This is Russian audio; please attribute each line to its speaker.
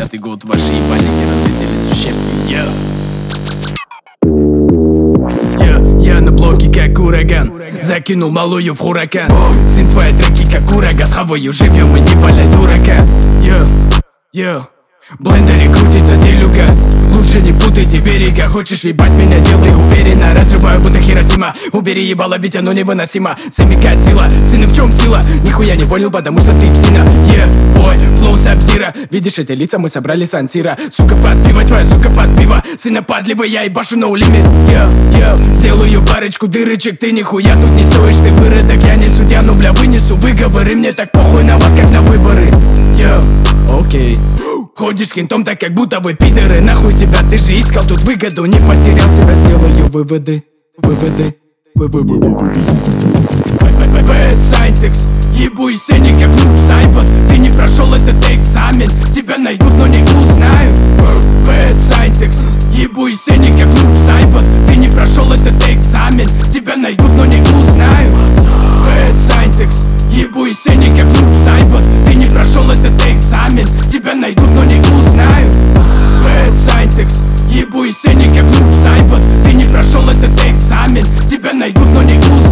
Speaker 1: 2010 год, ваши ебальники разлетелись в щепки. Я на блоке как ураган, закинул малую в хуракан. Сын, твои треки как ураган, с хавою живем и не валяй дурака. В блендере крутится делюга, лучше не путайте берега. Хочешь ебать меня, делай уверенно. Разрываю будто Хиросима, убери ебало, ведь оно невыносимо. Самикат сила, сын, в чем сила? Нихуя не понял, потому что ты псина. Бой, флоу сабзира. Видишь эти лица, мы собрали сансира. Сука, под пиво, твоя сука под пиво. Сына подливай, я ебашу no limit. Сделаю парочку дырочек, ты нихуя тут не стоишь, ты выродок. Я не судья, но бля вынесу выговоры. Мне так похуй на вас, как на выборы. Окей. Ходишь с кентом так, как будто вы пидоры. Нахуй тебя, ты же искал тут выгоду. Не потерял себя, сделаю выводы. Bad Syntax, ебу из сцены как нуб сайбот. Ты не прошел этот экзамен, тебя найдут, но не узнают. Bad Syntax, ебу из сцены как нуб сайбот. Ты не прошел этот экзамен, тебя найдут, но не узнают. Bad Syntax, ебу из сцены как нуб сайбот. Ты не прошел этот экзамен, тебя найдут, но не узнают. Bad Syntax, ебу из сцены как нуб сайбот. Ты не прошел этот экзамен, тебя найдут, но не узнают.